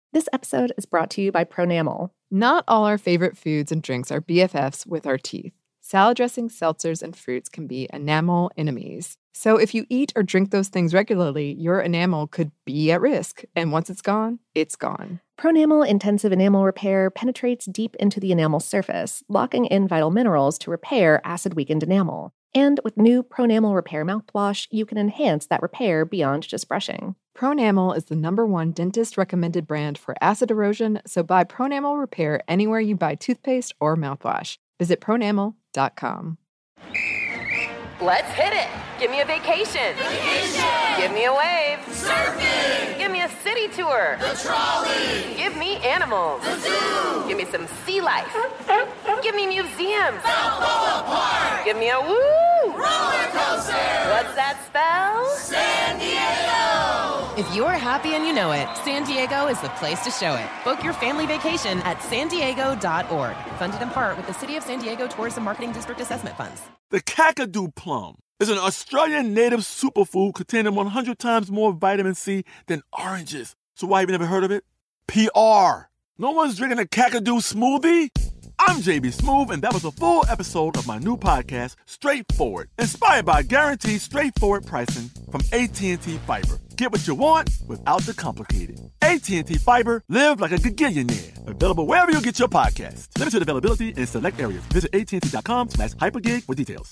This episode is brought to you by Pronamel. Not all our favorite foods and drinks are BFFs with our teeth. Salad dressings, seltzers, and fruits can be enamel enemies. So if you eat or drink those things regularly, your enamel could be at risk. And once it's gone, it's gone. Pronamel Intensive Enamel Repair penetrates deep into the enamel surface, locking in vital minerals to repair acid-weakened enamel. And with new Pronamel Repair mouthwash, you can enhance that repair beyond just brushing. Pronamel is the #1 dentist-recommended brand for acid erosion, so buy Pronamel Repair anywhere you buy toothpaste or mouthwash. Visit pronamel.com. Let's hit it. Give me a vacation. Give me a wave. Surfing. Give me a city tour. The trolley. Give me animals. The zoo. Give me some sea life. Give me museums. Balboa Park. Give me a woo. Roller coaster. What's that spell? San Diego. If you're happy and you know it, San Diego is the place to show it. Book your family vacation at sandiego.org. Funded in part with the City of San Diego Tourism Marketing District Assessment Funds. The Kakadu plum is an Australian native superfood containing 100 times more vitamin C than oranges. So why have you never heard of it? PR. No one's drinking a Kakadu smoothie? I'm JB Smoove, and that was a full episode of my new podcast, Straightforward, inspired by guaranteed straightforward pricing from AT&T Fiber. Get what you want without the complicated. AT&T Fiber, live like a gigillionaire. Available wherever you get your podcasts. Limited availability in select areas. Visit AT&T.com/hypergig for details.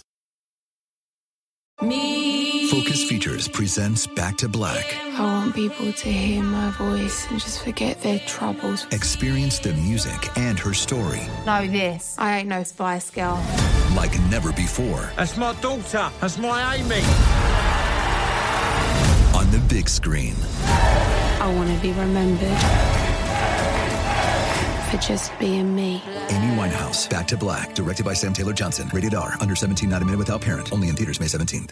Focus Features presents Back to Black. I want people to hear my voice and just forget their troubles. Experience the music and her story. Know this. I ain't no Spice Girl. Like never before. That's my daughter. That's my Amy. On the big screen. I want to be remembered for just being me. Amy Winehouse, Back to Black. Directed by Sam Taylor Johnson. Rated R. Under 17, not a minute without parent. Only in theaters May 17th.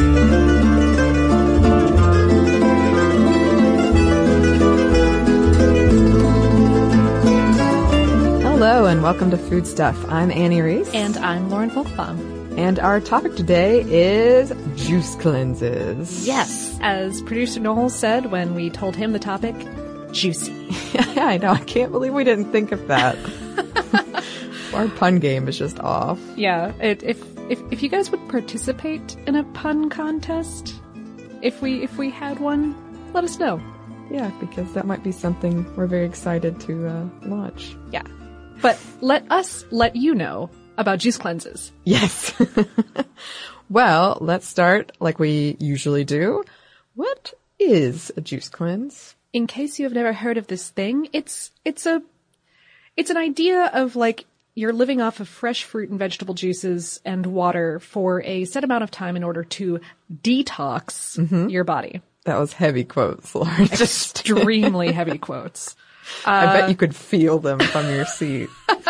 Hello and welcome to Food Stuff. I'm Annie Reese. And I'm Lauren Folkbaum. And our topic today is juice cleanses. Yes, as producer Noel said when we told him the topic, juicy. Yeah, I know. I can't believe we didn't think of that. Our pun game is just off. Yeah, if you guys would participate in a pun contest, if we had one, let us know. Yeah, because that might be something we're very excited to launch. Yeah. But let us let you know about juice cleanses. Yes. Well, let's start like we usually do. What is a juice cleanse? In case you have never heard of this thing, it's an idea of like you're living off of fresh fruit and vegetable juices and water for a set amount of time in order to detox your body. That was heavy quotes, Lauren. Extremely heavy quotes. I bet you could feel them from your seat.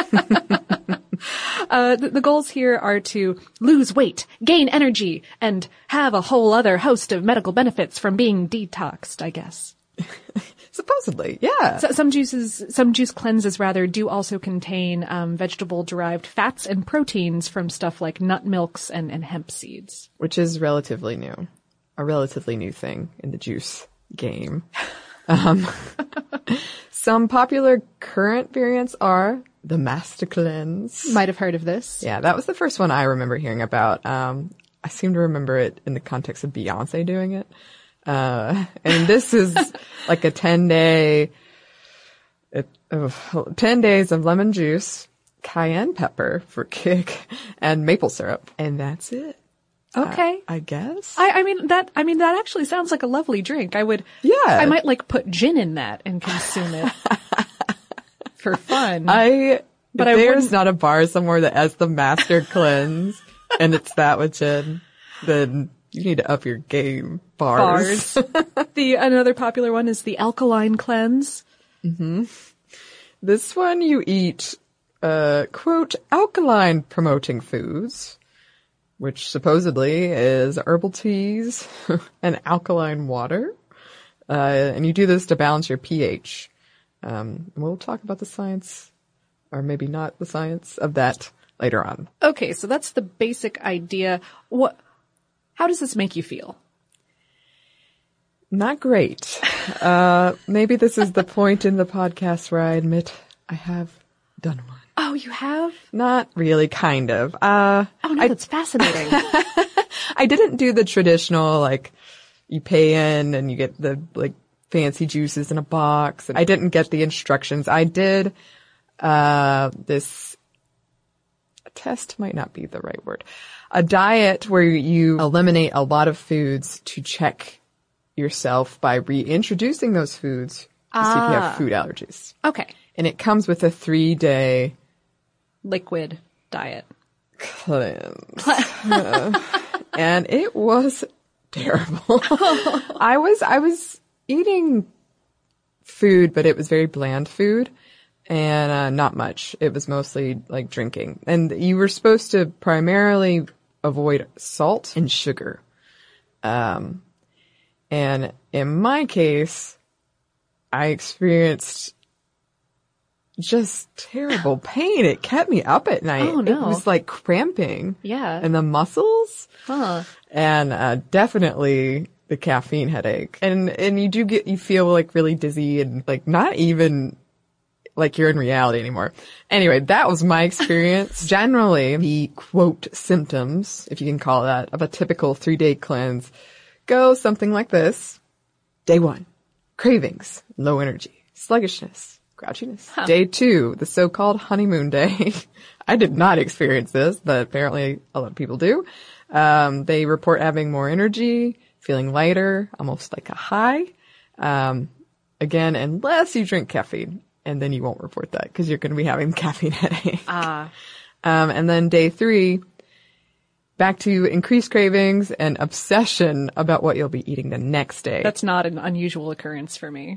The goals here are to lose weight, gain energy, and have a whole other host of medical benefits from being detoxed, I guess. Supposedly, yeah. So some juice cleanses rather do also contain vegetable-derived fats and proteins from stuff like nut milks and hemp seeds. Which is relatively new. A relatively new thing in the juice game. Some popular current variants are the Master Cleanse. Might have heard of this. Yeah, that was the first one I remember hearing about. I seem to remember it in the context of Beyonce doing it. And this is like a 10 days of lemon juice, cayenne pepper for kick, and maple syrup. And that's it. Okay. I guess. I mean that actually sounds like a lovely drink. I might like put gin in that and consume it for fun. But there's not a bar somewhere that has the Master Cleanse and it's that with gin, then you need to up your game. Bars. Another popular one is the Alkaline Cleanse. Mm-hmm. This one you eat, quote, alkaline promoting foods, which supposedly is herbal teas and alkaline water. And you do this to balance your pH. We'll talk about the science, or maybe not the science of that later on. Okay, so that's the basic idea. How does this make you feel? Not great. Maybe this is the point in the podcast where I admit I have done one. Oh, you have? Not really, kind of. Oh, no, that's fascinating. I didn't do the traditional, like, you pay in and you get the, like, fancy juices in a box. And I didn't get the instructions. I did, this test might not be the right word. A diet where you eliminate a lot of foods to check yourself by reintroducing those foods to see if you have food allergies. Okay. And it comes with a 3-day liquid diet cleanse. And it was terrible. I was eating food, but it was very bland food and not much. It was mostly like drinking. And you were supposed to primarily avoid salt and sugar. And in my case, I experienced just terrible pain. It kept me up at night. Oh, no. It was like cramping. Yeah. And the muscles. Huh. And definitely the caffeine headache. And you feel like really dizzy and like not even like you're in reality anymore. Anyway, that was my experience. Generally, the quote symptoms, if you can call it that, of a typical 3-day cleanse go something like this. Day 1, cravings, low energy, sluggishness, grouchiness. Huh. Day 2, the so-called honeymoon day. I did not experience this, but apparently a lot of people do. They report having more energy, feeling lighter, almost like a high. Again, unless you drink caffeine, and then you won't report that because you're going to be having caffeine headache. And then day 3, back to increased cravings and obsession about what you'll be eating the next day. That's not an unusual occurrence for me.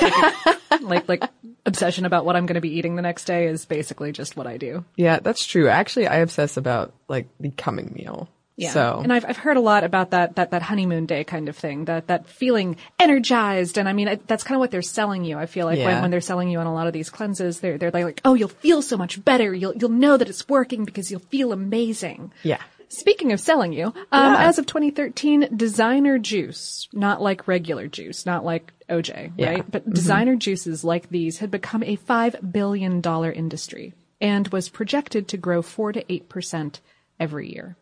Like obsession about what I'm going to be eating the next day is basically just what I do. Yeah, that's true. Actually, I obsess about like the coming meal. Yeah. So. And I've heard a lot about that honeymoon day kind of thing, that feeling energized. And I mean, that's kind of what they're selling you. I feel like when they're selling you on a lot of these cleanses, they're like, oh, you'll feel so much better. You'll know that it's working because you'll feel amazing. Yeah. Speaking of selling you, as of 2013, designer juice, not like regular juice, not like OJ, right? But designer juices like these had become a $5 billion industry and was projected to grow 4 to 8% every year.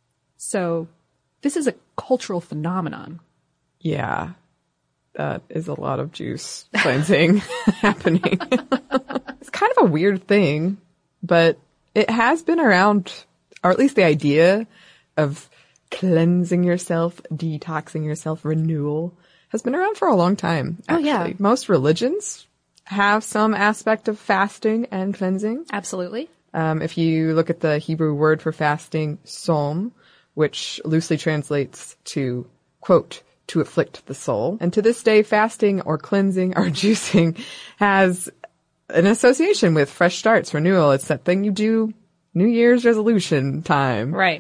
So this is a cultural phenomenon. Yeah. That is a lot of juice cleansing happening. It's kind of a weird thing, but it has been around, or at least the idea of cleansing yourself, detoxing yourself, renewal has been around for a long time. Actually. Oh, yeah. Most religions have some aspect of fasting and cleansing. Absolutely. If you look at the Hebrew word for fasting, som, which loosely translates to, quote, to afflict the soul. And to this day, fasting or cleansing or juicing has an association with fresh starts, renewal. It's that thing you do New Year's resolution time. Right.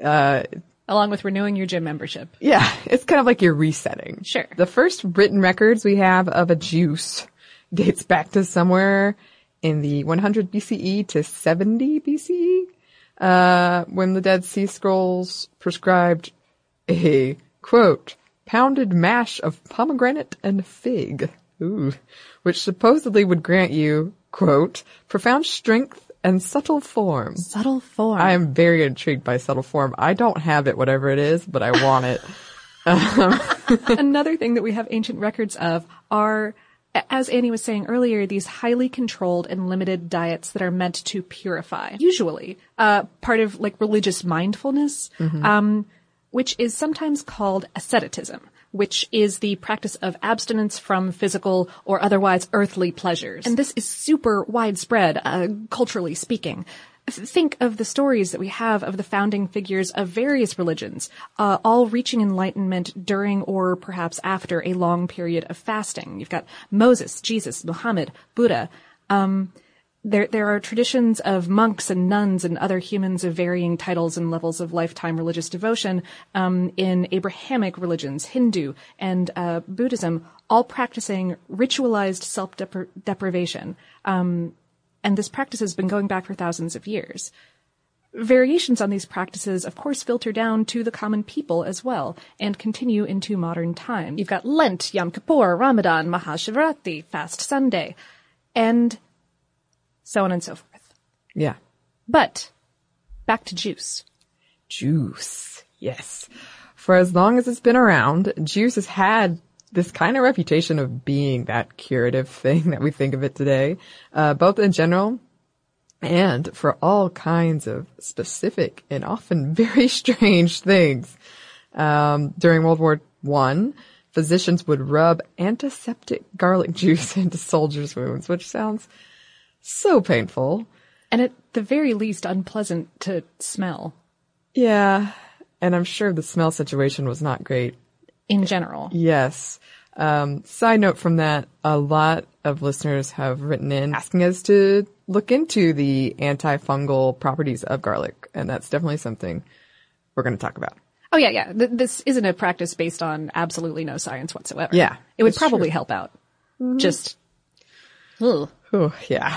Along with renewing your gym membership. Yeah, it's kind of like you're resetting. Sure. The first written records we have of a juice dates back to somewhere in the 100 BCE to 70 BCE. When the Dead Sea Scrolls prescribed a, quote, pounded mash of pomegranate and fig, which supposedly would grant you, quote, profound strength and subtle form. Subtle form. I am very intrigued by subtle form. I don't have it, whatever it is, but I want it. Another thing that we have ancient records of are, as Annie was saying earlier, these highly controlled and limited diets that are meant to purify. Usually, part of like religious mindfulness, which is sometimes called asceticism, which is the practice of abstinence from physical or otherwise earthly pleasures. And this is super widespread, culturally speaking. Think of the stories that we have of the founding figures of various religions, all reaching enlightenment during or perhaps after a long period of fasting. You've got Moses, Jesus, Muhammad, Buddha. There are traditions of monks and nuns and other humans of varying titles and levels of lifetime religious devotion in Abrahamic religions, Hindu and Buddhism, all practicing ritualized self-deprivation. And this practice has been going back for thousands of years. variations on these practices, of course, filter down to the common people as well and continue into modern time. You've got Lent, Yom Kippur, Ramadan, Mahashivaratri, Fast Sunday, and so on and so forth. Yeah. But back to juice. Juice. Yes. For as long as it's been around, juice has had this kind of reputation of being that curative thing that we think of it today, both in general and for all kinds of specific and often very strange things. During World War I, physicians would rub antiseptic garlic juice into soldiers' wounds, which sounds so painful. And at the very least, unpleasant to smell. Yeah. And I'm sure the smell situation was not great. In general. Yes. Side note from that, a lot of listeners have written in asking us to look into the antifungal properties of garlic. And that's definitely something we're going to talk about. Oh, yeah. This isn't a practice based on absolutely no science whatsoever. Yeah. It would probably help out. Mm-hmm. Just, ugh. Oh, yeah.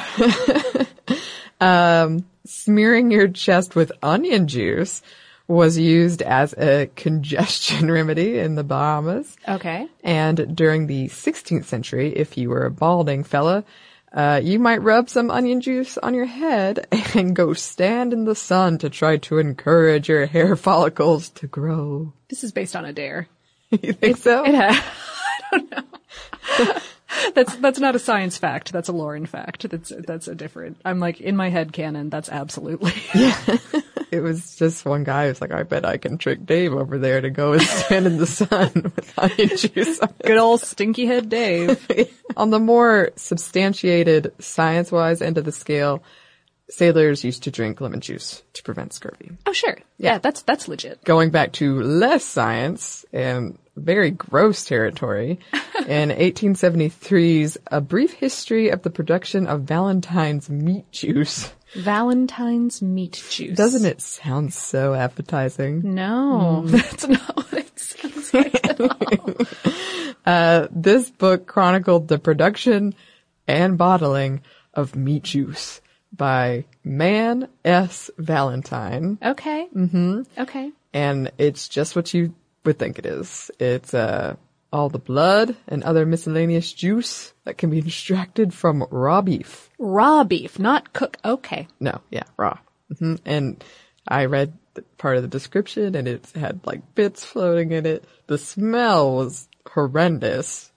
Smearing your chest with onion juice was used as a congestion remedy in the Bahamas. Okay. And during the 16th century, if you were a balding fella, you might rub some onion juice on your head and go stand in the sun to try to encourage your hair follicles to grow. This is based on a dare. You think so? I don't know. That's not a science fact. That's a Lauren fact. That's a different. I'm like, in my head canon, that's absolutely. Yeah. It was just one guy who's like, I bet I can trick Dave over there to go and stand in the sun with onion juice. Good old stinky head Dave. On the more substantiated science-wise end of the scale, sailors used to drink lemon juice to prevent scurvy. Oh, sure. Yeah, that's legit. Going back to less science and very gross territory, in 1873's A Brief History of the Production of Valentine's Meat Juice. Valentine's meat juice. Doesn't it sound so appetizing? No, that's not what it sounds like at all. This book chronicled the production and bottling of meat juice by Man S. Valentine. Okay. Mm-hmm. Okay. And it's just what you would think it is. It's all the blood and other miscellaneous juice that can be extracted from raw beef. Raw beef, not cooked. Okay. No, yeah, raw. Mm-hmm. And I read part of the description and it had like bits floating in it. The smell was horrendous.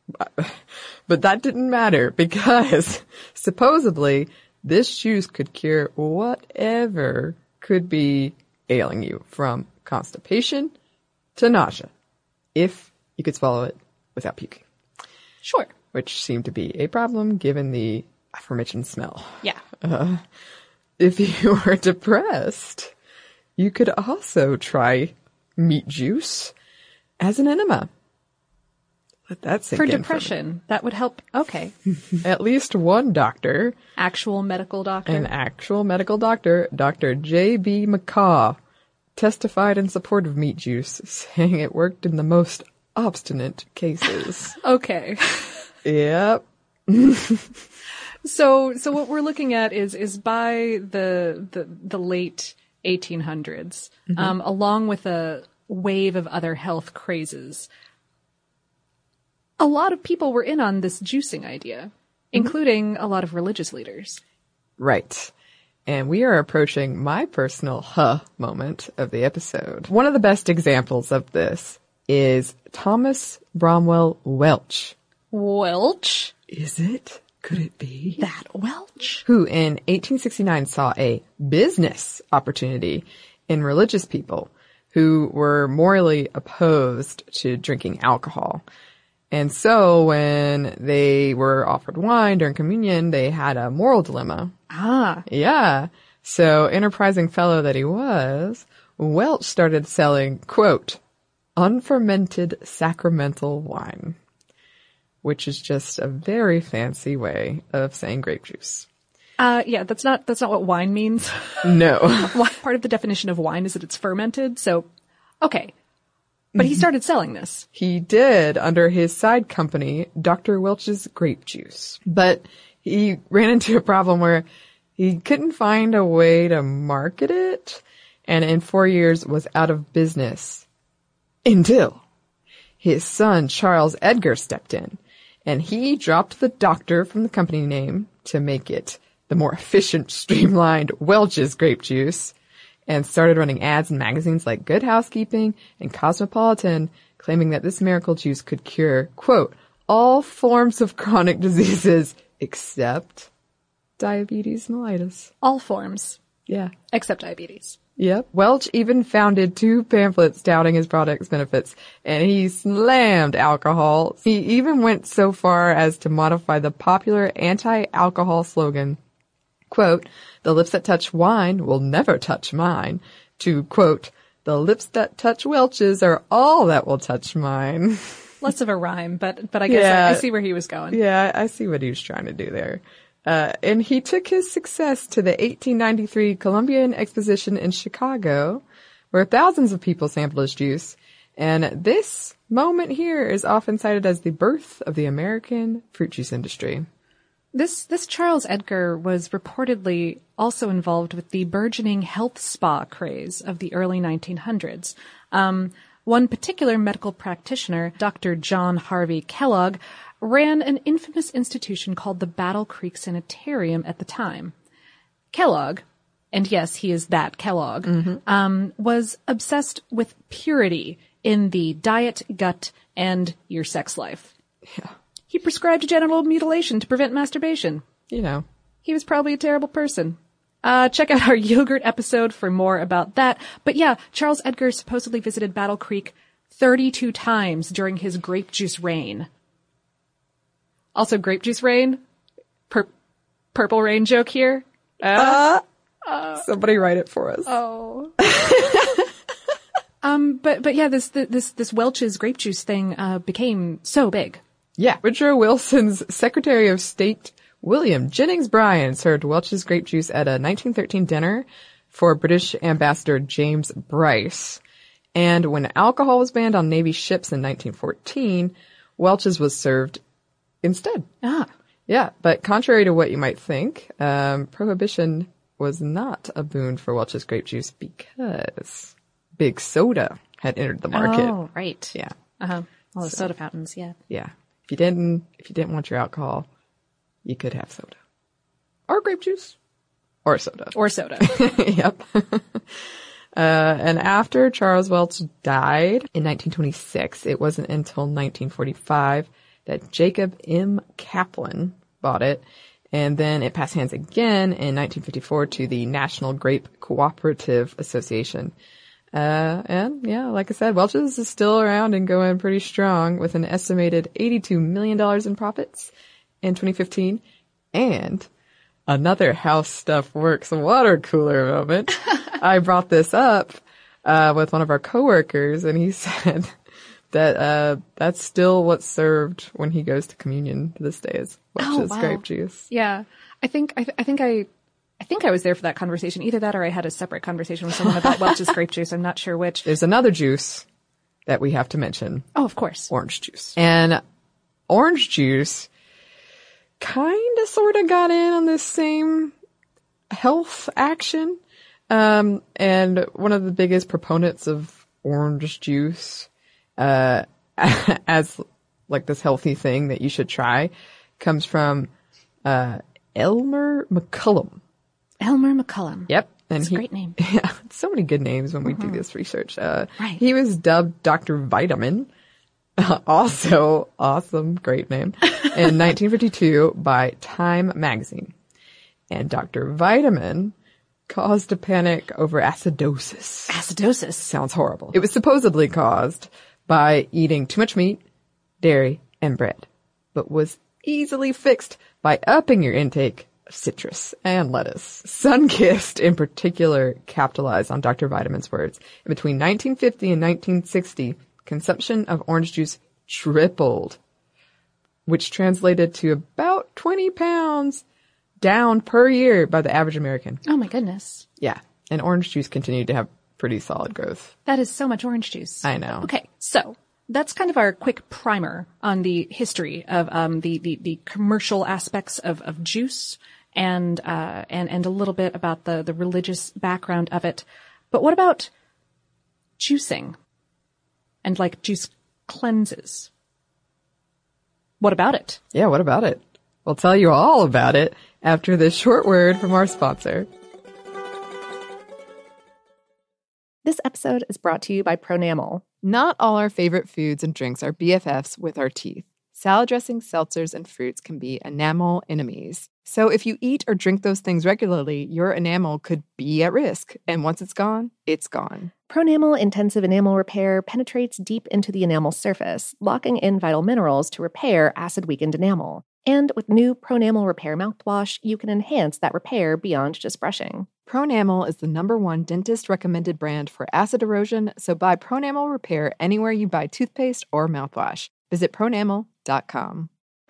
But that didn't matter because supposedly this juice could cure whatever could be ailing you, from constipation to nausea, if you could swallow it without puking. Sure. Which seemed to be a problem given the aforementioned smell. Yeah. If you were depressed, you could also try meat juice as an enema. Let that sink for in depression. That would help. Okay. At least one doctor. Actual medical doctor. An actual medical doctor, Dr. J.B. McCaw, testified in support of meat juice, saying it worked in the most obstinate cases. Okay. Yep. So what we're looking at is by the late 1800s, along with a wave of other health crazes, a lot of people were in on this juicing idea, including a lot of religious leaders. Right. And we are approaching my personal moment of the episode. One of the best examples of this is Thomas Bromwell Welch. Welch? Is it? Could it be? That Welch? Who in 1869 saw a business opportunity in religious people who were morally opposed to drinking alcohol. And so when they were offered wine during communion, they had a moral dilemma. Ah. Yeah. So enterprising fellow that he was, Welch started selling, quote, unfermented sacramental wine, which is just a very fancy way of saying grape juice. Yeah, that's not what wine means. No. Part of the definition of wine is that it's fermented. So, okay. But he started selling this. He did under his side company, Dr. Welch's Grape Juice. But he ran into a problem where He couldn't find a way to market it, and in 4 years was out of business. Until his son, Charles Edgar, stepped in, and he dropped the doctor from the company name to make it the more efficient, streamlined Welch's grape juice, and started running ads in magazines like Good Housekeeping and Cosmopolitan, claiming that this miracle juice could cure, quote, all forms of chronic diseases except diabetes mellitus. All forms. Yeah. Except diabetes. Yep. Welch even founded 2 pamphlets touting his product's benefits, and he slammed alcohol. He even went so far as to modify the popular anti-alcohol slogan, quote, the lips that touch wine will never touch mine, to, quote, the lips that touch Welch's are all that will touch mine. Less of a rhyme, but I guess I see where he was going. Yeah, I see what he was trying to do there. And he took his success to the 1893 Columbian Exposition in Chicago, where thousands of people sampled his juice. And this moment here is often cited as the birth of the American fruit juice industry. This Charles Edgar was reportedly also involved with the burgeoning health spa craze of the early 1900s. One particular medical practitioner, Dr. John Harvey Kellogg, ran an infamous institution called the Battle Creek Sanitarium at the time. Kellogg, and yes, he is that Kellogg, was obsessed with purity in the diet, gut, and your sex life. Yeah. He prescribed genital mutilation to prevent masturbation. You know. He was probably a terrible person. Check out our yogurt episode for more about that. But yeah, Charles Edgar supposedly visited Battle Creek 32 times during his grape juice reign. Also, grape juice rain? Purple rain joke here? Somebody write it for us. Oh. But yeah, this Welch's grape juice thing, became so big. Yeah. Woodrow Wilson's Secretary of State, William Jennings Bryan, served Welch's grape juice at a 1913 dinner for British Ambassador James Bryce. And when alcohol was banned on Navy ships in 1914, Welch's was served instead. Ah. Yeah, but contrary to what you might think, prohibition was not a boon for Welch's grape juice because Big Soda had entered the market. Oh, right. Yeah. All the soda fountains, yeah. Yeah. If you didn't want your alcohol, you could have soda. Or grape juice. Or soda. Or soda. Yep. And after Charles Welch died in 1926, it wasn't until 1945 that Jacob M. Kaplan bought it. And then it passed hands again in 1954 to the National Grape Cooperative Association. And yeah, like I said, Welch's is still around and going pretty strong with an estimated $82 million in profits in 2015. And another How Stuff Works water cooler moment. I brought this up, with one of our coworkers, and he said that, that's still what's served when he goes to communion to this day is Welch's grape juice. Yeah. I think I was there for that conversation. Either that or I had a separate conversation with someone about Welch's grape juice. I'm not sure which. There's another juice that we have to mention. Oh, of course. Orange juice. And orange juice kind of sort of got in on this same health action. And one of the biggest proponents of orange juice, as like this healthy thing that you should try comes from, Elmer McCullum. Elmer McCullum. Yep. That's a great name. Yeah. So many good names when we do this research. Right. He was dubbed Dr. Vitamin. Also awesome. Great name. In 1952 by Time magazine. And Dr. Vitamin caused a panic over acidosis. Acidosis. Sounds horrible. It was supposedly caused by eating too much meat, dairy, and bread, but was easily fixed by upping your intake of citrus and lettuce. Sunkist, in particular, capitalized on Dr. Vitamin's words. And between 1950 and 1960, consumption of orange juice tripled, which translated to about 20 pounds down per year by the average American. Oh my goodness. Yeah. And orange juice continued to have pretty solid growth. That is so much orange juice. I know. Okay. So that's kind of our quick primer on the history of, the commercial aspects of juice and a little bit about the religious background of it. But what about juicing and like juice cleanses? What about it? Yeah, what about it? We'll tell you all about it after this short word from our sponsor. This episode is brought to you by Pronamel. Not all our favorite foods and drinks are BFFs with our teeth. Salad dressings, seltzers, and fruits can be enamel enemies. So if you eat or drink those things regularly, your enamel could be at risk. And once it's gone, it's gone. Pronamel Intensive Enamel Repair penetrates deep into the enamel surface, locking in vital minerals to repair acid-weakened enamel. And with new Pronamel Repair mouthwash, you can enhance that repair beyond just brushing. Pronamel is the #1 dentist-recommended brand for acid erosion, so buy Pronamel Repair anywhere you buy toothpaste or mouthwash. Visit pronamel.com.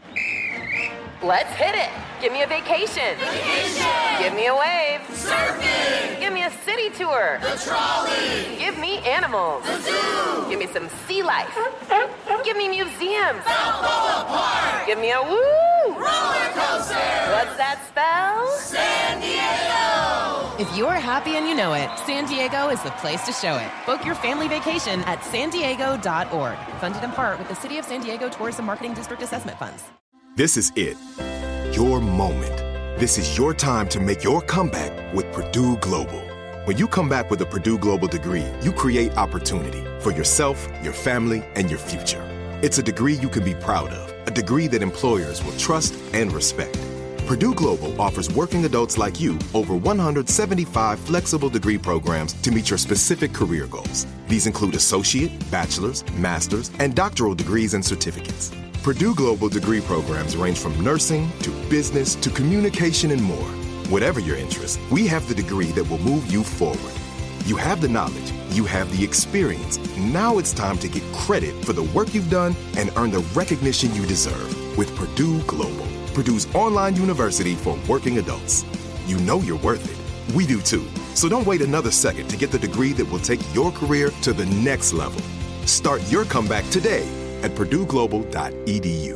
Let's hit it. Give me a vacation. Give me a wave. Surfing. Give me a city tour. The trolley. Give me animals. The zoo. Give me some sea life. Give me museums. Balboa Park. Give me a woo. Roller coaster. What's that spell? San Diego. If you're happy and you know it, San Diego is the place to show it. Book your family vacation at sandiego.org. Funded in part with the City of San Diego Tourism Marketing District Assessment Funds. This is it. Your moment. This is your time to make your comeback with Purdue Global. When you come back with a Purdue Global degree, you create opportunity for yourself, your family, and your future. It's a degree you can be proud of, a degree that employers will trust and respect. Purdue Global offers working adults like you over 175 flexible degree programs to meet your specific career goals. These include associate, bachelor's, master's, and doctoral degrees and certificates. Purdue Global degree programs range from nursing to business to communication and more. Whatever your interest, we have the degree that will move you forward. You have the knowledge, you have the experience. Now it's time to get credit for the work you've done and earn the recognition you deserve with Purdue Global, Purdue's online university for working adults. You know you're worth it. We do too. So don't wait another second to get the degree that will take your career to the next level. Start your comeback today at purdueglobal.edu.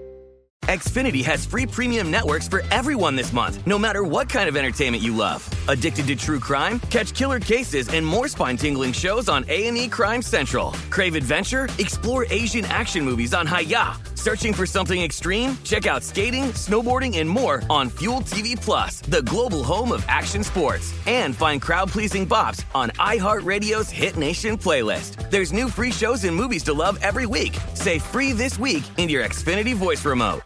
Xfinity has free premium networks for everyone this month, no matter what kind of entertainment you love. Addicted to true crime? Catch killer cases and more spine-tingling shows on A&E Crime Central. Crave adventure? Explore Asian action movies on Hi-Ya. Searching for something extreme? Check out skating, snowboarding, and more on Fuel TV Plus, the global home of action sports. And find crowd-pleasing bops on iHeartRadio's Hit Nation playlist. There's new free shows and movies to love every week. Say free this week in your Xfinity voice remote.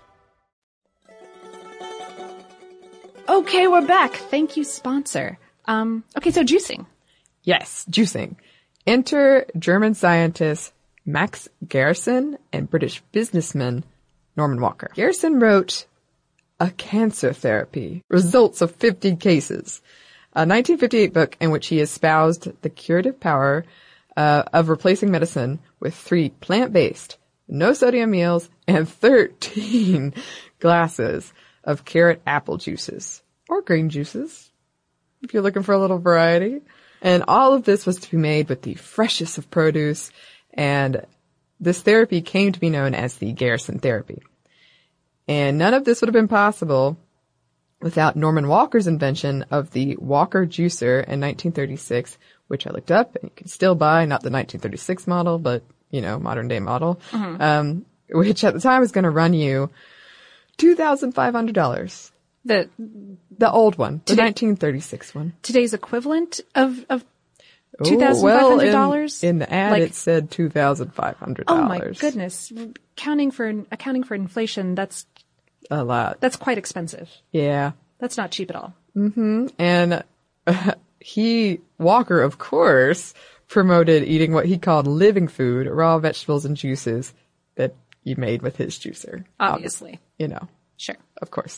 Okay, we're back. Thank you, sponsor. Okay, so juicing. Yes, juicing. Enter German scientist Max Gerson and British businessman Norman Walker. Gerson wrote A Cancer Therapy, Results of 50 Cases, a 1958 book in which he espoused the curative power of replacing medicine with 3 plant-based, no-sodium meals and 13 glasses of carrot apple juices or green juices, if you're looking for a little variety. And all of this was to be made with the freshest of produce, and this therapy came to be known as the Gerson therapy. And none of this would have been possible without Norman Walker's invention of the Walker juicer in 1936, which I looked up, and you can still buy, not the 1936 model, but, you know, modern day model, which at the time was going to run you $2,500. The old one, the 1936 one. Today's equivalent of $2,500? Well, in the ad, it said $2,500. Oh my goodness. Accounting for inflation, that's a lot. That's quite expensive. Yeah. That's not cheap at all. Mm-hmm. And Walker, of course, promoted eating what he called living food, raw vegetables and juices that you made with his juicer. Obviously. You know. Sure. Of course.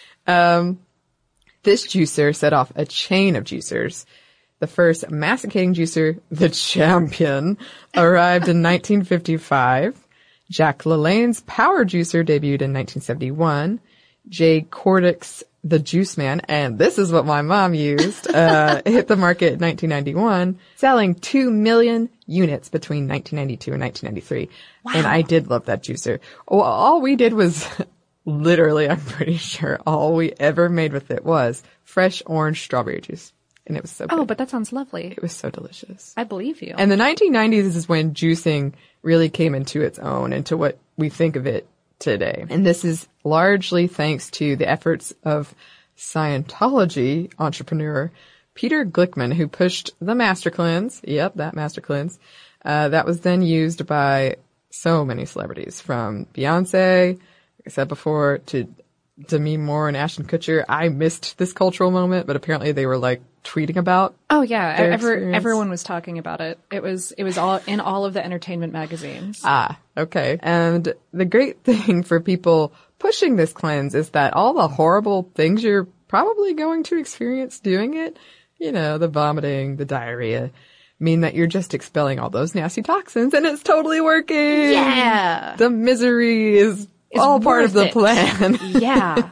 This juicer set off a chain of juicers. The first masticating juicer, the Champion, arrived in 1955. Jack LaLanne's Power Juicer debuted in 1971. Jay Cordick's The Juice Man, and this is what my mom used, hit the market in 1991, selling 2 million units between 1992 and 1993. Wow. And I did love that juicer. Well, all we did was literally, I'm pretty sure all we ever made with it was fresh orange strawberry juice. And it was so good. Oh, but that sounds lovely. It was so delicious. I believe you. And the 1990s is when juicing really came into its own, into what we think of it today. And this is largely thanks to the efforts of Scientology entrepreneur Peter Glickman, who pushed the Master Cleanse. Yep, that Master Cleanse. That was then used by so many celebrities, from Beyonce, like I said before, to Demi Moore and Ashton Kutcher. I missed this cultural moment, but apparently they were like tweeting about. Oh yeah, experience. everyone was talking about it. It was all in all of the entertainment magazines. Ah, okay. And the great thing for people pushing this cleanse is that all the horrible things you're probably going to experience doing it, you know, the vomiting, the diarrhea, mean that you're just expelling all those nasty toxins, and it's totally working. Yeah. The misery is all part of the plan. Yeah.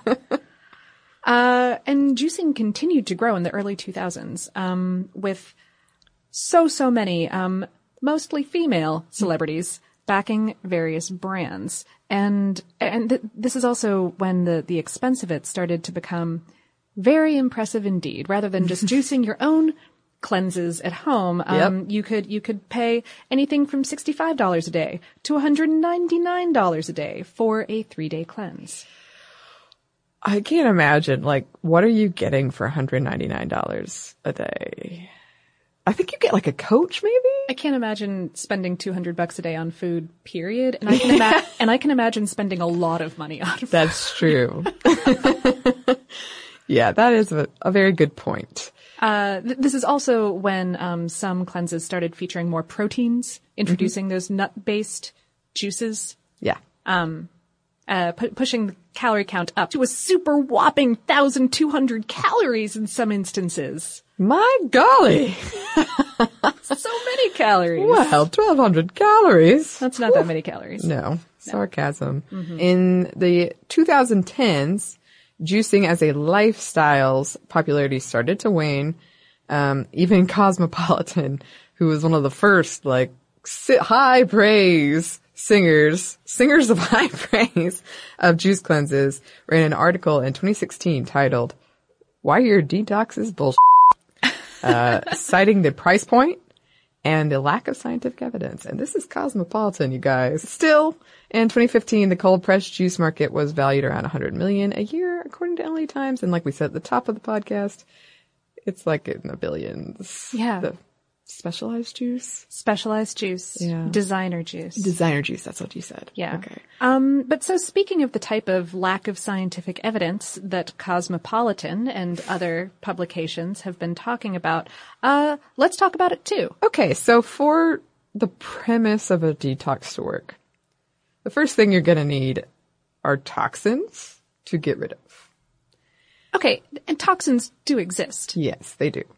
And juicing continued to grow in the early 2000s, with so many, mostly female celebrities backing various brands. And this is also when the expense of it started to become very impressive indeed. Rather than just juicing your own cleanses at home, you could pay anything from $65 a day to $199 a day for a 3-day cleanse. I can't imagine, like, what are you getting for $199 a day? I think you get like a coach, maybe? I can't imagine spending $200 a day on food, period. And I can imagine spending a lot of money on food. That's true. Yeah, that is a very good point. This is also when some cleanses started featuring more proteins, introducing those nut-based juices. Yeah. Pushing the calorie count up to a super whopping 1,200 calories in some instances. My golly. So many calories. Well, 1,200 calories. That's not that many calories. No. Sarcasm. Mm-hmm. In the 2010s, juicing as a lifestyle's popularity started to wane. Even Cosmopolitan, who was one of the first, like, high praise singers of high praise of juice cleanses, ran an article in 2016 titled, "Why Your Detox is Bullshit," citing the price point and the lack of scientific evidence. And this is Cosmopolitan, you guys. Still, in 2015, the cold pressed juice market was valued around $100 million a year, according to LA Times. And like we said at the top of the podcast, it's like in the billions. Yeah. The specialized juice. Yeah. Designer juice. That's what you said. Yeah. Okay. But so speaking of the type of lack of scientific evidence that Cosmopolitan and other publications have been talking about, let's talk about it too. Okay. So for the premise of a detox to work, the first thing you're going to need are toxins to get rid of. Okay. And toxins do exist. Yes, they do.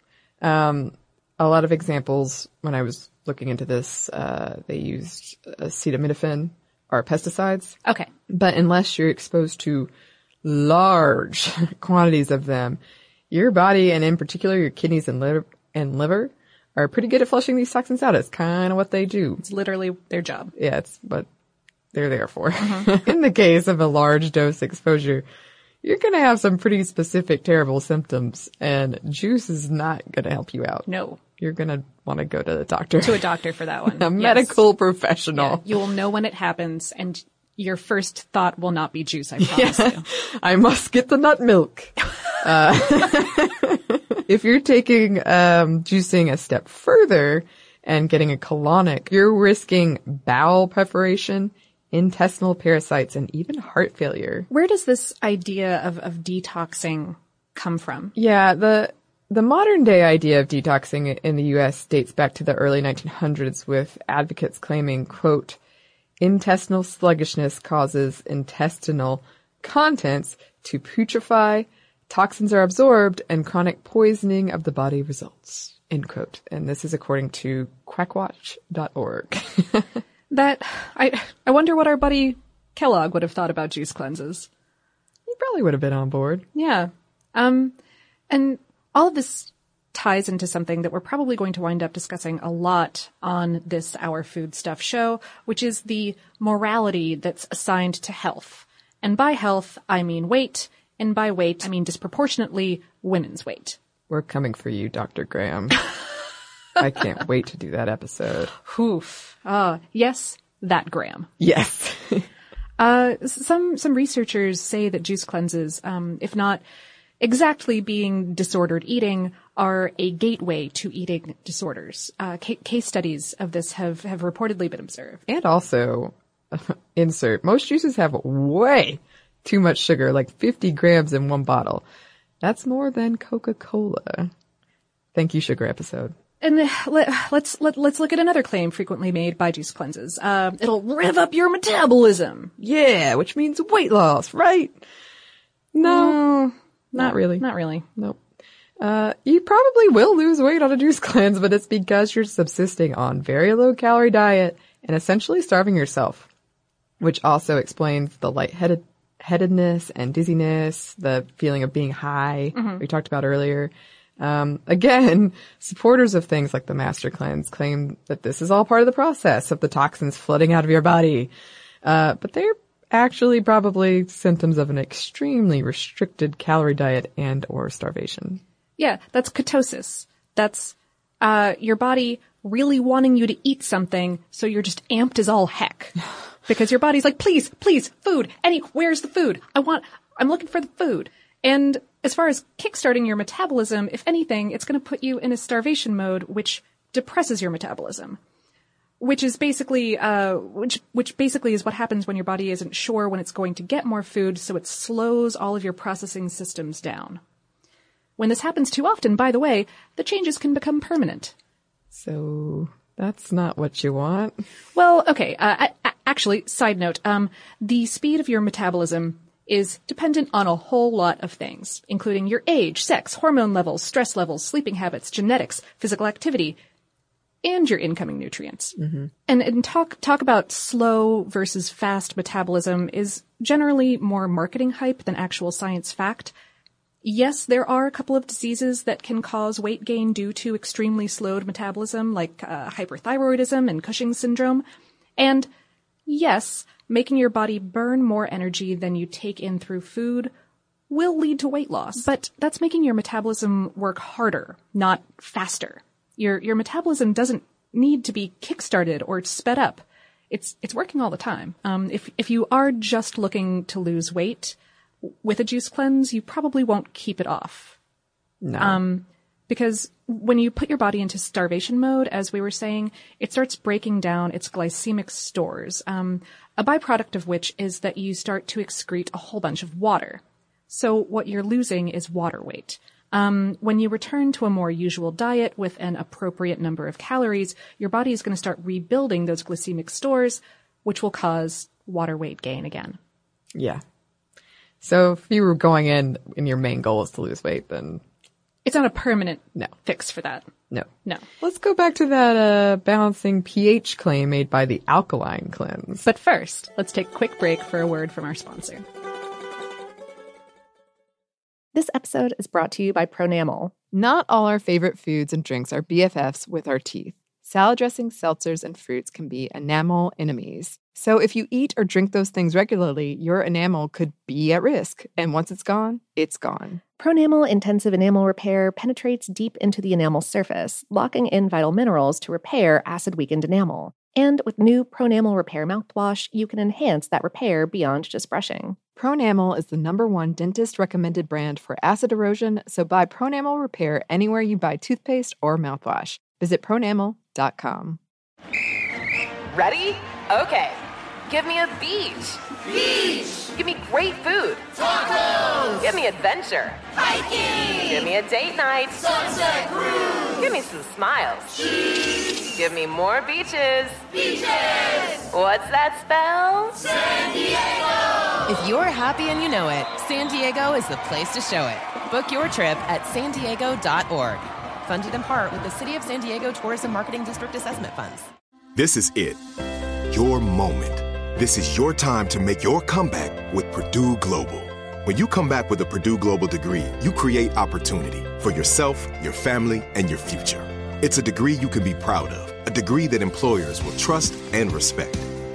A lot of examples, when I was looking into this, they used acetaminophen or pesticides. Okay. But unless you're exposed to large quantities of them, your body, and in particular your kidneys and liver, are pretty good at flushing these toxins out. It's kind of what they do. It's literally their job. Yeah, it's what they're there for. Mm-hmm. In the case of a large dose exposure, you're going to have some pretty specific terrible symptoms, and juice is not going to help you out. No. You're going to want to go to the doctor. To a doctor for that one. A medical professional. Yeah, you will know when it happens, and your first thought will not be juice, I promise you. I must get the nut milk. If you're taking juicing a step further and getting a colonic, you're risking bowel perforation, intestinal parasites, and even heart failure. Where does this idea of detoxing come from? Yeah, the modern day idea of detoxing in the U.S. dates back to the early 1900s, with advocates claiming, quote, intestinal sluggishness causes intestinal contents to putrefy, toxins are absorbed, and chronic poisoning of the body results, end quote. And this is according to quackwatch.org. I wonder what our buddy Kellogg would have thought about juice cleanses. He probably would have been on board. Yeah. And all of this ties into something that we're probably going to wind up discussing a lot on this Our Food Stuff show, which is the morality that's assigned to health. And by health, I mean weight. And by weight, I mean disproportionately women's weight. We're coming for you, Dr. Graham. I can't wait to do that episode. Oof. Yes, that Graham. Yes. Some researchers say that juice cleanses, if not exactly being disordered eating, are a gateway to eating disorders. Case studies of this have reportedly been observed. And also, most juices have way too much sugar, like 50 grams in one bottle. That's more than Coca-Cola. Thank you, Sugar episode. And let's look at another claim frequently made by juice cleanses. It'll rev up your metabolism. Yeah, which means weight loss, right? No, not really. Not really. Nope. You probably will lose weight on a juice cleanse, but it's because you're subsisting on very low calorie diet and essentially starving yourself, which also explains the lightheadedness and dizziness, the feeling of being high we talked about earlier. Again, supporters of things like the Master Cleanse claim that this is all part of the process of the toxins flooding out of your body. But they're actually probably symptoms of an extremely restricted calorie diet and or starvation. Yeah, that's ketosis. That's, your body really wanting you to eat something, so you're just amped as all heck. Because your body's like, please, food. Where's the food? I'm looking for the food. And as far as kickstarting your metabolism, if anything, it's going to put you in a starvation mode, which depresses your metabolism. Which is basically, which basically is what happens when your body isn't sure when it's going to get more food, so it slows all of your processing systems down. When this happens too often, by the way, the changes can become permanent. So that's not what you want. Well, okay. Actually, side note, the speed of your metabolism is dependent on a whole lot of things, including your age, sex, hormone levels, stress levels, sleeping habits, genetics, physical activity, and your incoming nutrients. Mm-hmm. And talk about slow versus fast metabolism is generally more marketing hype than actual science fact. Yes, there are a couple of diseases that can cause weight gain due to extremely slowed metabolism, like hyperthyroidism and Cushing's syndrome. And yes, making your body burn more energy than you take in through food will lead to weight loss. But that's making your metabolism work harder, not faster. Your metabolism doesn't need to be kickstarted or sped up. It's working all the time. If you are just looking to lose weight with a juice cleanse, you probably won't keep it off. No. Because when you put your body into starvation mode, as we were saying, it starts breaking down its glycemic stores, a byproduct of which is that you start to excrete a whole bunch of water. So what you're losing is water weight. When you return to a more usual diet with an appropriate number of calories, your body is going to start rebuilding those glycemic stores, which will cause water weight gain again. Yeah. So if you were going in and your main goal is to lose weight, then it's not a permanent fix for that. No. No. Let's go back to that balancing pH claim made by the Alkaline Cleanse. But first, let's take a quick break for a word from our sponsor. This episode is brought to you by Pronamel. Not all our favorite foods and drinks are BFFs with our teeth. Salad dressings, seltzers, and fruits can be enamel enemies. So if you eat or drink those things regularly, your enamel could be at risk. And once it's gone, it's gone. Pronamel Intensive Enamel Repair penetrates deep into the enamel surface, locking in vital minerals to repair acid-weakened enamel. And with new Pronamel Repair mouthwash, you can enhance that repair beyond just brushing. Pronamel is the #1 dentist-recommended brand for acid erosion, so buy Pronamel Repair anywhere you buy toothpaste or mouthwash. Visit pronamel.com. Ready? Okay. Give me a beach. Beach. Give me great food. Tacos. Give me adventure. Hiking. Give me a date night. Sunset cruise. Give me some smiles. Cheese. Give me more beaches. Beaches. What's that spell? San Diego. If you're happy and you know it, San Diego is the place to show it. Book your trip at sandiego.org. Funded in part with the City of San Diego Tourism Marketing District Assessment Funds. This is it. Your moment. This is your time to make your comeback with Purdue Global. When you come back with a Purdue Global degree, you create opportunity for yourself, your family, and your future. It's a degree you can be proud of, a degree that employers will trust and respect.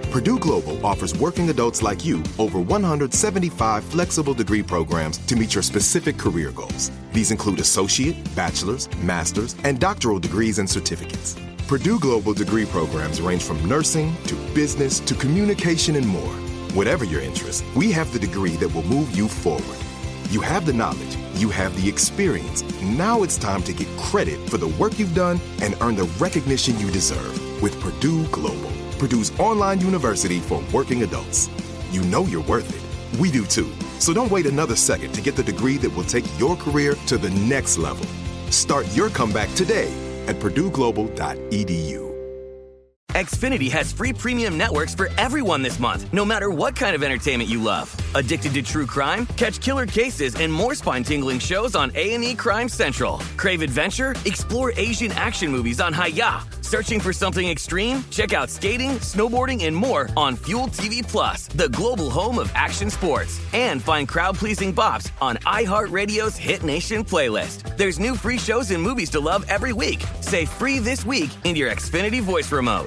Purdue Global offers working adults like you over 175 flexible degree programs to meet your specific career goals. These include associate, bachelor's, master's, and doctoral degrees and certificates. Purdue Global degree programs range from nursing to business to communication and more. Whatever your interest, we have the degree that will move you forward. You have the knowledge, you have the experience. Now it's time to get credit for the work you've done and earn the recognition you deserve with Purdue Global, Purdue's online university for working adults. You know you're worth it. We do too. So don't wait another second to get the degree that will take your career to the next level. Start your comeback today at purdueglobal.edu. Xfinity has free premium networks for everyone this month, no matter what kind of entertainment you love. Addicted to true crime? Catch killer cases and more spine-tingling shows on A&E Crime Central. Crave adventure? Explore Asian action movies on Hi-Ya. Searching for something extreme? Check out skating, snowboarding, and more on Fuel TV Plus, the global home of action sports. And find crowd-pleasing bops on iHeartRadio's Hit Nation playlist. There's new free shows and movies to love every week. Say free this week in your Xfinity voice remote.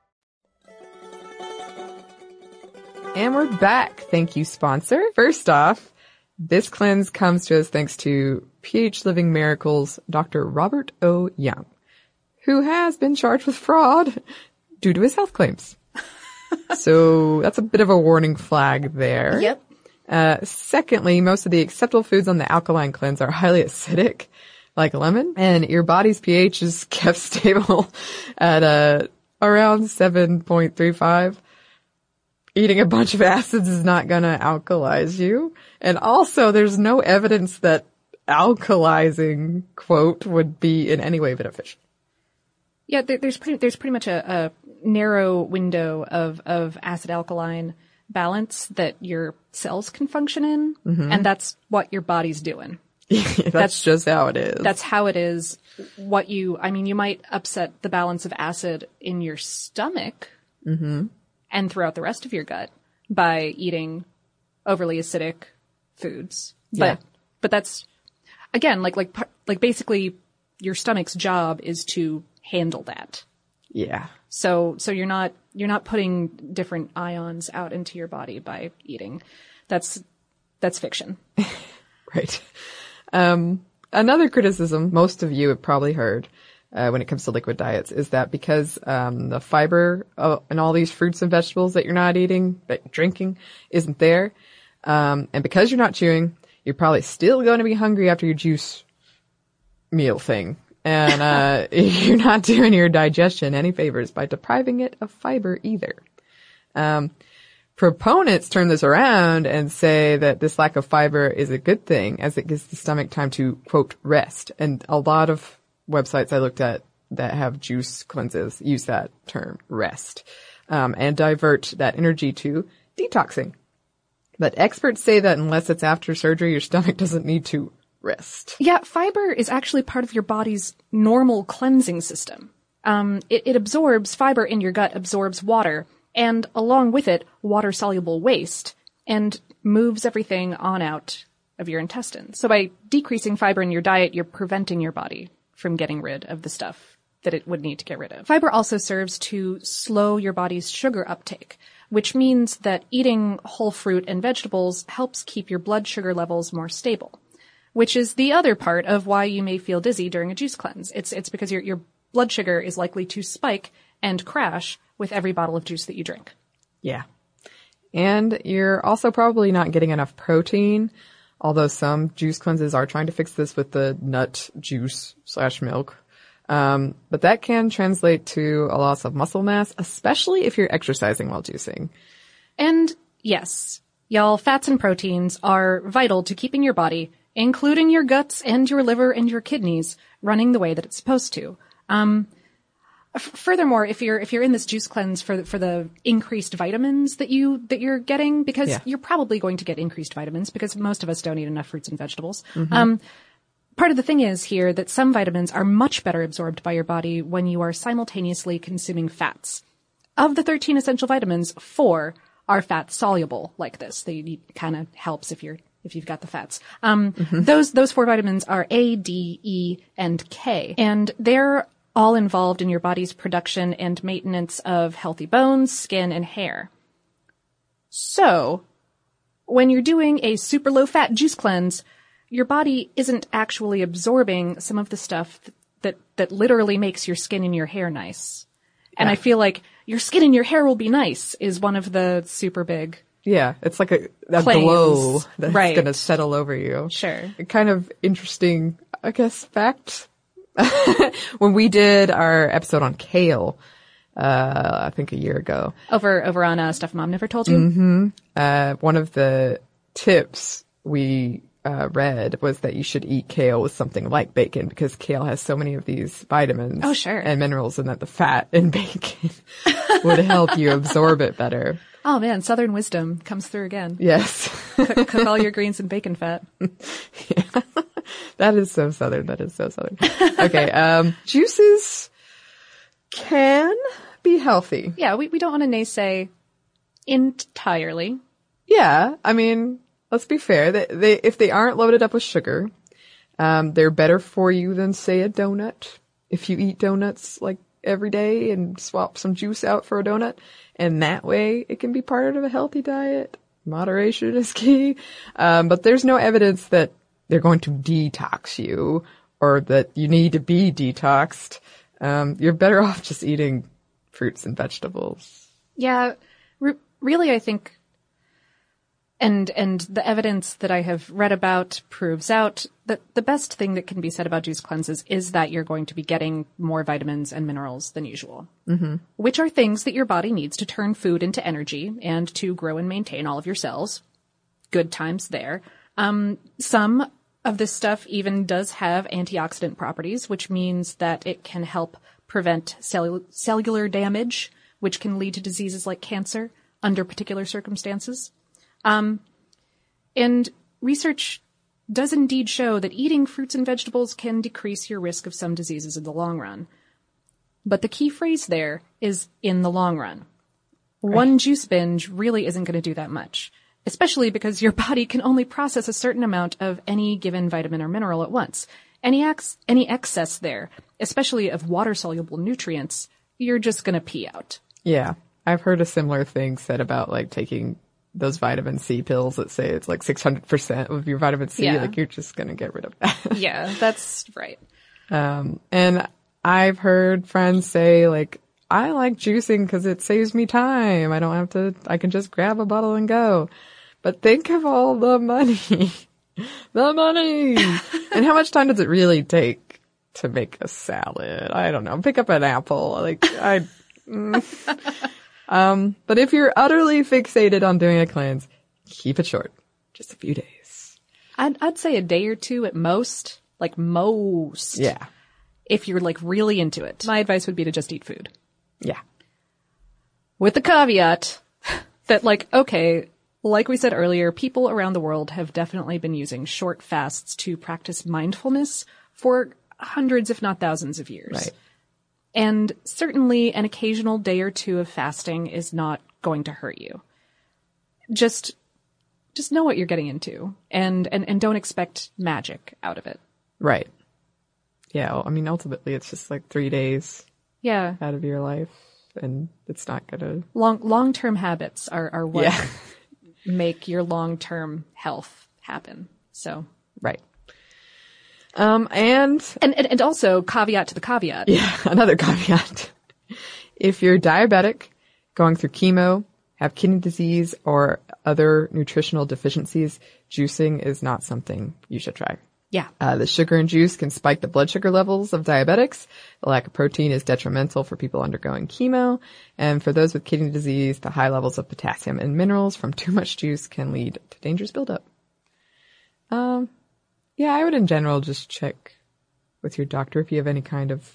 And we're back. Thank you, sponsor. First off, this cleanse comes to us thanks to PH Living Miracles Dr. Robert O. Young, who has been charged with fraud due to his health claims. So that's a bit of a warning flag there. Yep. Secondly, most of the acceptable foods on the alkaline cleanse are highly acidic, like lemon, and your body's pH is kept stable at around 7.35. Eating a bunch of acids is not going to alkalize you. And also, there's no evidence that alkalizing, quote, would be in any way beneficial. Yeah, there's pretty much a narrow window of acid-alkaline balance that your cells can function in, and that's what your body's doing. That's just how it is. That's how it is. You might upset the balance of acid in your stomach, and throughout the rest of your gut by eating overly acidic foods. Yeah. But that's, again, like basically your stomach's job is to handle that. Yeah. So you're not putting different ions out into your body by eating. That's fiction. Right. Another criticism most of you have probably heard when it comes to liquid diets is that because the fiber in all these fruits and vegetables that you're not eating, that you're drinking, isn't there, and because you're not chewing, you're probably still going to be hungry after your juice meal thing. And you're not doing your digestion any favors by depriving it of fiber either. Proponents turn this around and say that this lack of fiber is a good thing as it gives the stomach time to, quote, rest. And a lot of websites I looked at that have juice cleanses use that term, rest, and divert that energy to detoxing. But experts say that unless it's after surgery, your stomach doesn't need to rest. Yeah, fiber is actually part of your body's normal cleansing system. It absorbs, fiber in your gut absorbs water, and along with it, water-soluble waste, and moves everything on out of your intestines. So by decreasing fiber in your diet, you're preventing your body from getting rid of the stuff that it would need to get rid of. Fiber also serves to slow your body's sugar uptake, which means that eating whole fruit and vegetables helps keep your blood sugar levels more stable, which is the other part of why you may feel dizzy during a juice cleanse. It's because your blood sugar is likely to spike and crash with every bottle of juice that you drink. Yeah. And you're also probably not getting enough protein, although some juice cleanses are trying to fix this with the nut juice / milk. But that can translate to a loss of muscle mass, especially if you're exercising while juicing. And yes, y'all, fats and proteins are vital to keeping your body, including your guts and your liver and your kidneys, running the way that it's supposed to. Furthermore, if you're in this juice cleanse for the increased vitamins that you're getting, because you're probably going to get increased vitamins because most of us don't eat enough fruits and vegetables. Part of the thing is here that some vitamins are much better absorbed by your body when you are simultaneously consuming fats. Of the 13 essential vitamins, 4 are fat soluble like this. They kind of helps if you've got the fats. Those 4 vitamins are A, D, E, and K, and they're all involved in your body's production and maintenance of healthy bones, skin, and hair. So, when you're doing a super low-fat juice cleanse, your body isn't actually absorbing some of the stuff that literally makes your skin and your hair nice. And I feel like your skin and your hair will be nice is one of the super big Yeah, it's like a claims. glow that's Right. going to settle over you. Sure. A kind of interesting, I guess, fact. When we did our episode on kale, I think a year ago. Over on Stuff Mom Never Told You? One of the tips we read was that you should eat kale with something like bacon because kale has so many of these vitamins Oh, sure. and minerals, and that the fat in bacon would help you absorb it better. Oh man, Southern wisdom comes through again. Yes. Cook all your greens in bacon fat. That is so Southern. That is so Southern. Okay. Juices can be healthy. Yeah, we don't want to naysay entirely. Yeah. I mean, let's be fair. If they aren't loaded up with sugar, they're better for you than, say, a donut. If you eat donuts like every day and swap some juice out for a donut, and that way it can be part of a healthy diet. Moderation is key. But there's no evidence that they're going to detox you or that you need to be detoxed. You're better off just eating fruits and vegetables. Yeah, really, I think, and the evidence that I have read about proves out that the best thing that can be said about juice cleanses is that you're going to be getting more vitamins and minerals than usual, which are things that your body needs to turn food into energy and to grow and maintain all of your cells. Good times there. Some of this stuff even does have antioxidant properties, which means that it can help prevent cellular damage, which can lead to diseases like cancer under particular circumstances. And research does indeed show that eating fruits and vegetables can decrease your risk of some diseases in the long run. But the key phrase there is in the long run. One juice binge really isn't going to do that much, especially because your body can only process a certain amount of any given vitamin or mineral at once. Any excess there, especially of water-soluble nutrients, you're just going to pee out. Yeah. I've heard a similar thing said about like taking those vitamin C pills that say it's like 600% of your vitamin C. Yeah. Like you're just going to get rid of that. Yeah, that's right. And I've heard friends say like, I like juicing because it saves me time. I can just grab a bottle and go. But think of all the money. The money! And how much time does it really take to make a salad? I don't know. Pick up an apple. But if you're utterly fixated on doing a cleanse, keep it short. Just a few days. I'd say a day or two at most. Like most. Yeah. If you're like really into it. My advice would be to just eat food. Yeah. With the caveat that like we said earlier, people around the world have definitely been using short fasts to practice mindfulness for hundreds, if not thousands of years. Right. And certainly an occasional day or two of fasting is not going to hurt you. Just know what you're getting into and don't expect magic out of it. Right. Yeah. Well, I mean, ultimately it's just like 3 days Yeah. out of your life, and it's not gonna. Long-term habits are what make your long-term health happen. So. Right. And also caveat to the caveat. Yeah, another caveat. If you're diabetic, going through chemo, have kidney disease, or other nutritional deficiencies, juicing is not something you should try. Yeah. The sugar in juice can spike the blood sugar levels of diabetics. The lack of protein is detrimental for people undergoing chemo. And for those with kidney disease, the high levels of potassium and minerals from too much juice can lead to dangerous buildup. Yeah, I would in general just check with your doctor if you have any kind of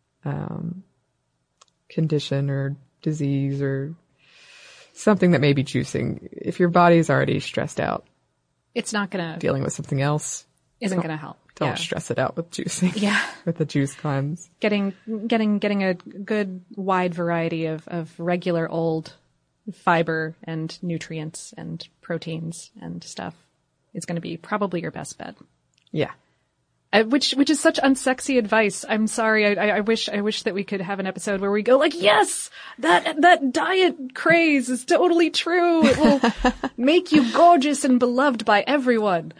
condition or disease or something that may be juicing. If your body is already stressed out, it's not gonna dealing with something else isn't gonna help. Don't stress it out with juicing. Yeah, with the juice cleanse. Getting a good wide variety of regular old fiber and nutrients and proteins and stuff is going to be probably your best bet. Yeah. Which is such unsexy advice. I'm sorry. I wish that we could have an episode where we go like, yes, that diet craze is totally true. It will make you gorgeous and beloved by everyone.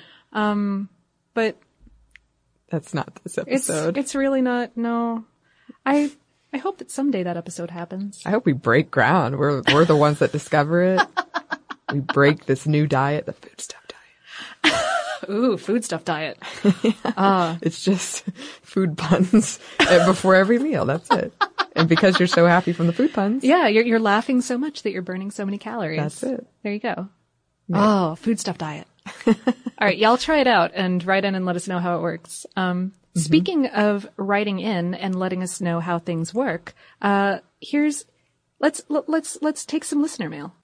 But that's not this episode. It's really not. No, I hope that someday that episode happens. I hope we break ground. We're the ones that discover it. We break this new diet, the food stuff diet. Ooh, food stuff diet. It's just food puns before every meal. That's it. And because you're so happy from the food puns. Yeah, you're laughing so much that you're burning so many calories. That's it. There you go. Yeah. Oh, food stuff diet. All right, y'all try it out and write in and let us know how it works. Speaking of writing in and letting us know how things work, let's take some listener mail.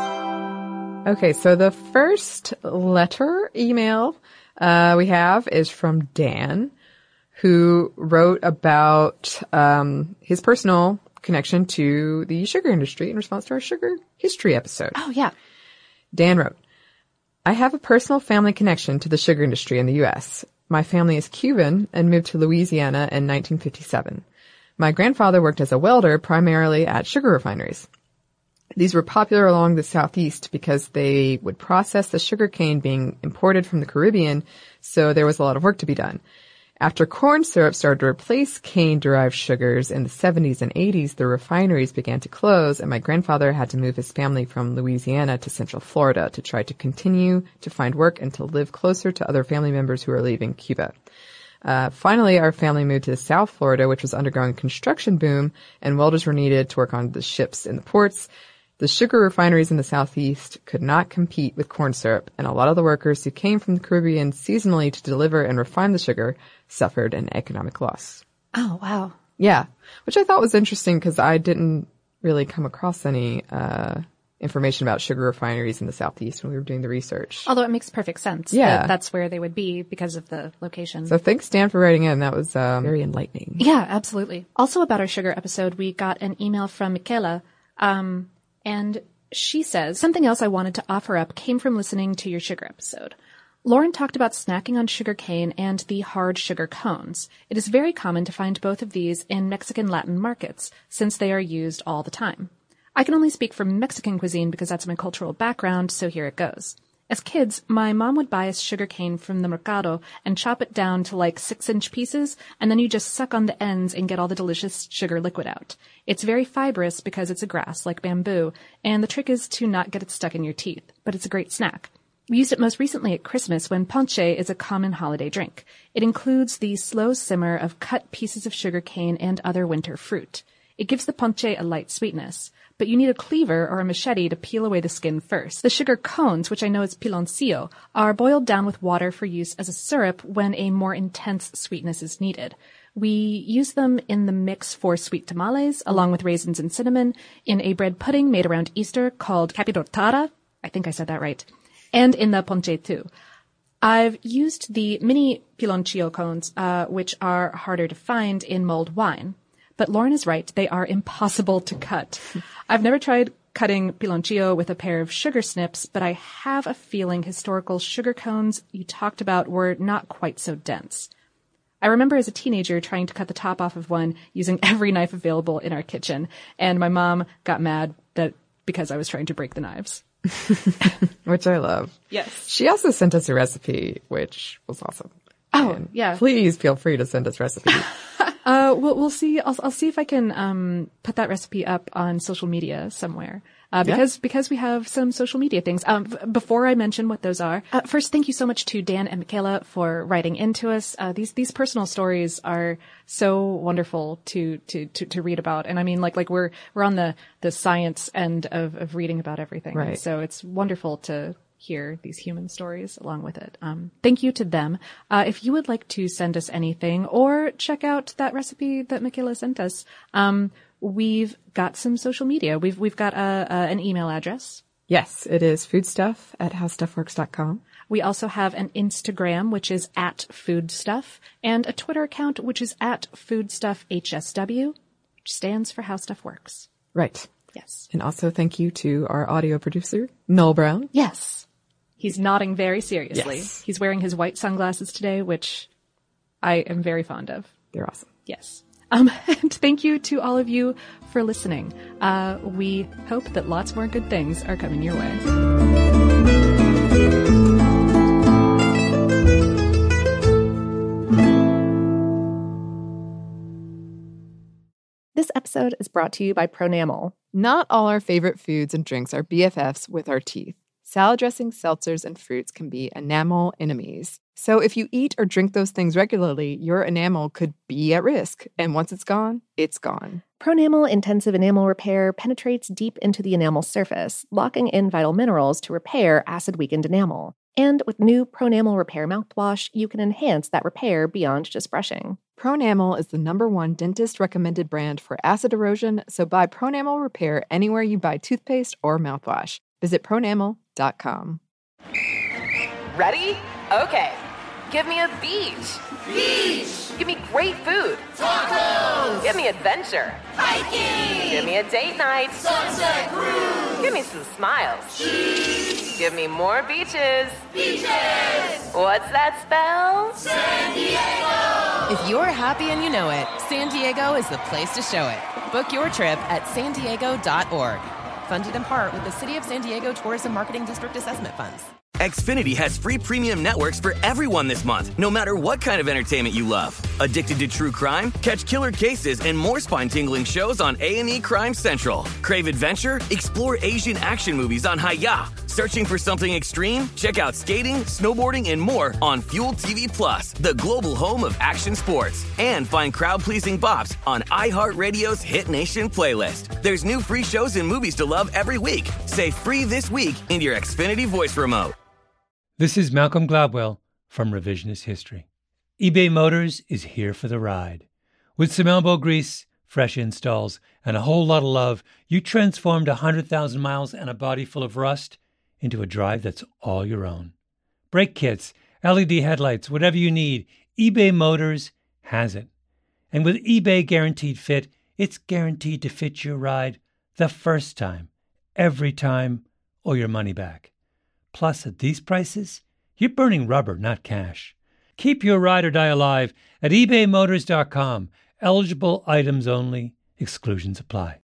Okay, so the first email we have is from Dan, who wrote about his personal connection to the sugar industry in response to our sugar history episode. Oh, yeah. Dan wrote, I have a personal family connection to the sugar industry in the U.S. My family is Cuban and moved to Louisiana in 1957. My grandfather worked as a welder primarily at sugar refineries. These were popular along the Southeast because they would process the sugar cane being imported from the Caribbean, so there was a lot of work to be done. After corn syrup started to replace cane-derived sugars in the 70s and 80s, the refineries began to close, and my grandfather had to move his family from Louisiana to Central Florida to try to continue to find work and to live closer to other family members who were leaving Cuba. Finally, our family moved to South Florida, which was undergoing a construction boom, and welders were needed to work on the ships in the ports. The sugar refineries in the Southeast could not compete with corn syrup, and a lot of the workers who came from the Caribbean seasonally to deliver and refine the sugar suffered an economic loss. Oh, wow. Yeah, which I thought was interesting because I didn't really come across any information about sugar refineries in the Southeast when we were doing the research. Although it makes perfect sense. Yeah. That's where they would be because of the location. So thanks, Dan, for writing in. That was very enlightening. Yeah, absolutely. Also about our sugar episode, we got an email from Michaela, and she says, something else I wanted to offer up came from listening to your sugar episode. Lauren talked about snacking on sugar cane and the hard sugar cones. It is very common to find both of these in Mexican Latin markets, since they are used all the time. I can only speak for Mexican cuisine because that's my cultural background, so here it goes. As kids, my mom would buy us sugar cane from the mercado and chop it down to like 6-inch pieces, and then you just suck on the ends and get all the delicious sugar liquid out. It's very fibrous because it's a grass, like bamboo, and the trick is to not get it stuck in your teeth, but it's a great snack. We used it most recently at Christmas when ponche is a common holiday drink. It includes the slow simmer of cut pieces of sugar cane and other winter fruit. It gives the ponche a light sweetness, but you need a cleaver or a machete to peel away the skin first. The sugar cones, which I know is piloncillo, are boiled down with water for use as a syrup when a more intense sweetness is needed. We use them in the mix for sweet tamales, along with raisins and cinnamon, in a bread pudding made around Easter called capirotada. I think I said that right. And in the ponche too. I've used the mini piloncillo cones, which are harder to find in mulled wine. But Lauren is right. They are impossible to cut. I've never tried cutting piloncillo with a pair of sugar snips, but I have a feeling historical sugar cones you talked about were not quite so dense. I remember as a teenager trying to cut the top off of one using every knife available in our kitchen, and my mom got mad because I was trying to break the knives. Which I love. Yes. She also sent us a recipe, which was awesome. Oh, and yeah. Please feel free to send us recipes. We'll see. I'll see if I can put that recipe up on social media somewhere. Because we have some social media things. Before I mention what those are, first, thank you so much to Dan and Michaela for writing into us. These personal stories are so wonderful to read about. And I mean, like we're on the science end of reading about everything. Right. So it's wonderful to hear these human stories along with it. Thank you to them. If you would like to send us anything or check out that recipe that Michaela sent us, we've got some social media. We've got an email address. Yes, it is foodstuff@howstuffworks.com. We also have an Instagram, which is @foodstuff, and a Twitter account, which is @foodstuffhsw, which stands for How Stuff Works. Right. Yes. And also thank you to our audio producer, Noel Brown. Yes. He's nodding very seriously. Yes. He's wearing his white sunglasses today, which I am very fond of. They're awesome. Yes. And thank you to all of you for listening. We hope that lots more good things are coming your way. This episode is brought to you by Pronamel. Not all our favorite foods and drinks are BFFs with our teeth. Salad dressings, seltzers, and fruits can be enamel enemies. So if you eat or drink those things regularly, your enamel could be at risk. And once it's gone, it's gone. Pronamel Intensive Enamel Repair penetrates deep into the enamel surface, locking in vital minerals to repair acid-weakened enamel. And with new Pronamel Repair mouthwash, you can enhance that repair beyond just brushing. Pronamel is the #1 dentist-recommended brand for acid erosion, so buy Pronamel Repair anywhere you buy toothpaste or mouthwash. Visit pronamel.com. Ready? Okay. Give me a beach. Beach. Give me great food. Tacos. Give me adventure. Hiking. Give me a date night. Sunset cruise. Give me some smiles. Cheese. Give me more beaches. Beaches. What's that spell? San Diego. If you're happy and you know it, San Diego is the place to show it. Book your trip at sandiego.org. Funded in part with the City of San Diego Tourism Marketing District Assessment Funds. Xfinity has free premium networks for everyone this month, no matter what kind of entertainment you love. Addicted to true crime? Catch killer cases and more spine-tingling shows on A&E Crime Central. Crave adventure? Explore Asian action movies on Hi-Ya. Searching for something extreme? Check out skating, snowboarding, and more on Fuel TV Plus, the global home of action sports. And find crowd-pleasing bops on iHeartRadio's Hit Nation playlist. There's new free shows and movies to love every week. Say free this week in your Xfinity voice remote. This is Malcolm Gladwell from Revisionist History. eBay Motors is here for the ride. With some elbow grease, fresh installs, and a whole lot of love, you transformed 100,000 miles and a body full of rust into a drive that's all your own. Brake kits, LED headlights, whatever you need, eBay Motors has it. And with eBay Guaranteed Fit, it's guaranteed to fit your ride the first time, every time, or your money back. Plus, at these prices, you're burning rubber, not cash. Keep your ride or die alive at ebaymotors.com. Eligible items only. Exclusions apply.